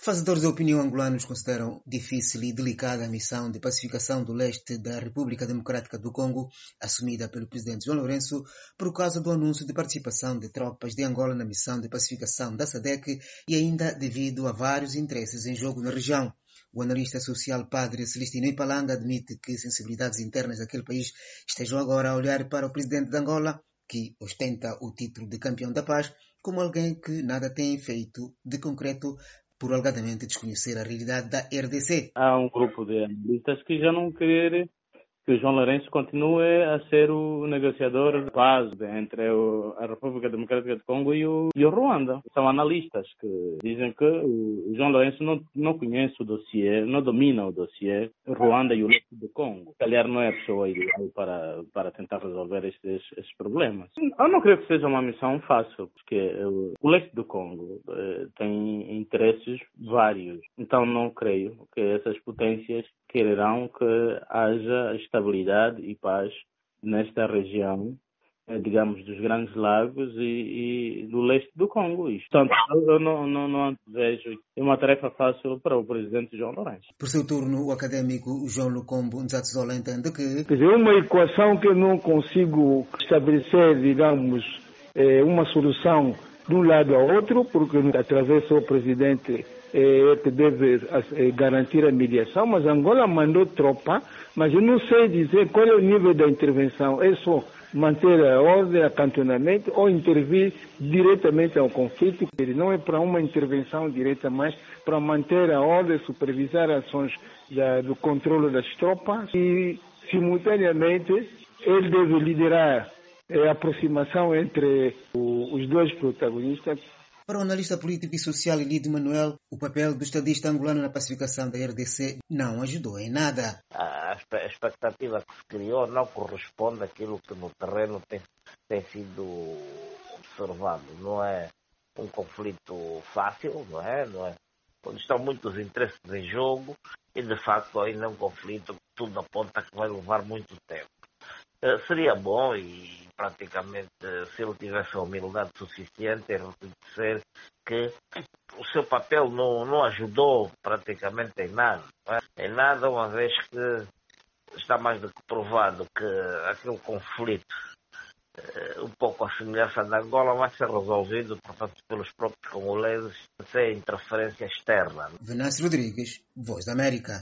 Fazedores de opinião angolanos consideram difícil e delicada a missão de pacificação do leste da República Democrática do Congo, assumida pelo presidente João Lourenço, por causa do anúncio de participação de tropas de Angola na missão de pacificação da SADC e ainda devido a vários interesses em jogo na região. O analista social padre Celestino Ipalanga admite que sensibilidades internas daquele país estejam agora a olhar para o presidente de Angola, que ostenta o título de campeão da paz, como alguém que nada tem feito de concreto por alegadamente desconhecer a realidade da RDC. Há um grupo de analistas que já não quer que o João Lourenço continue a ser o negociador de paz entre a República Democrática do Congo e o Ruanda. São analistas que dizem que o João Lourenço não conhece o dossiê, não domina o dossiê Ruanda e o leste do Congo. Calhar não é a pessoa ideal para tentar resolver esses problemas. Eu não creio que seja uma missão fácil, porque o leste do Congo tem interesses vários. Então não creio que essas potências quererão que haja estabilidade e paz nesta região, digamos, dos Grandes Lagos e do leste do Congo. Portanto, eu não vejo uma tarefa fácil para o presidente João Lourenço. Por seu turno, o académico João Lucombo Nzatzola entende que... Quer dizer, uma equação que eu não consigo estabelecer, digamos, uma solução de um lado ao outro, porque através do presidente que deve garantir a mediação, mas Angola mandou tropa, mas eu não sei dizer qual é o nível da intervenção. É só manter a ordem, acantonamento ou intervir diretamente ao conflito. Ele não é para uma intervenção direta, mas para manter a ordem, supervisar ações do controle das tropas e, simultaneamente, ele deve liderar a aproximação entre os dois protagonistas. Para o analista político e social Elidio Manuel, o papel do estadista angolano na pacificação da RDC não ajudou em nada. A expectativa que se criou não corresponde àquilo que no terreno tem sido observado. Não é um conflito fácil, não é? Onde estão muitos interesses em jogo e, de facto, ainda é um conflito que tudo aponta que vai levar muito tempo. Seria bom e praticamente se ele tivesse a humildade suficiente em reconhecer que o seu papel não ajudou praticamente em nada. Em nada, uma vez que está mais do que provado que aquele conflito, um pouco a semelhança da Angola, vai ser resolvido, portanto, pelos próprios congoleses sem interferência externa. Venâncio Rodrigues, Voz da América.